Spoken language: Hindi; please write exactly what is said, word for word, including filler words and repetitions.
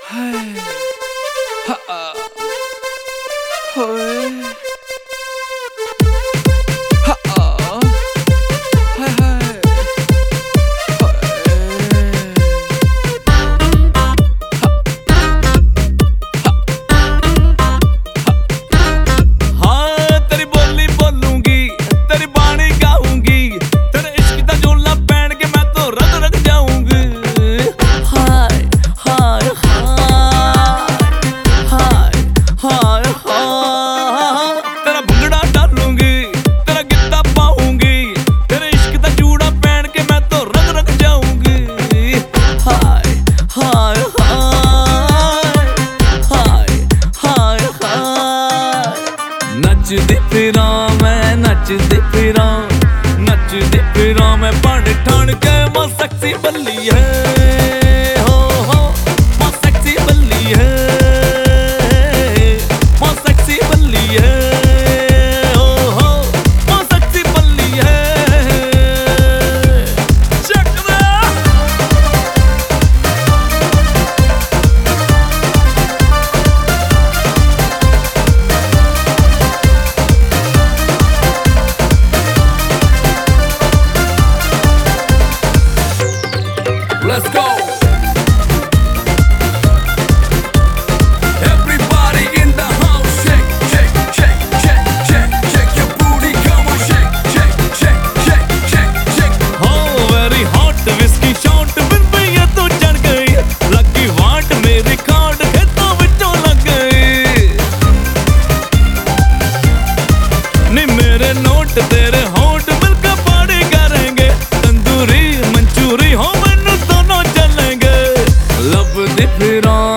हाय हा होए हा हाय हाय हाँ तेरी बोली बोलूंगी, तेरी बाणी गाऊंगी, तेरे इश्क दा जोला पहन के मैं तो रग रग जाऊंगी। हाय हाय हाय हाय हाय तेरा भंगड़ा डालूंगी, तेरा गिद्दा पाऊंगी, तेरे इश्क दा जूड़ा पहन के मैं तो रग रग जाऊंगी। हाय हाय हाय हाय हाय नचदी फिरां मैं नचदी फिरां नचदी फिरां मैं बन ठन के मैं सेक्सी बल्ली है हो हो मैं सेक्सी बल्ली है मैं सेक्सी बल्ली है हो हो मैं सेक्सी बल्ली है। चक दे Let's go. Everybody in the house, shake, shake, shake, shake, shake, shake your booty, come on, shake, shake, shake, shake, shake, shake. Oh, very hot whiskey shot, बिन भैया तो चढ़ गई, lucky वाट मेरी कार्ड खेतों विचों लग गई। नी मेरे नोट तेरे होठ मिलकर पार्टी करेंगे, तंदूरी मंचूरी हो मैनू दोनों चलेंगे। लब दी फिरां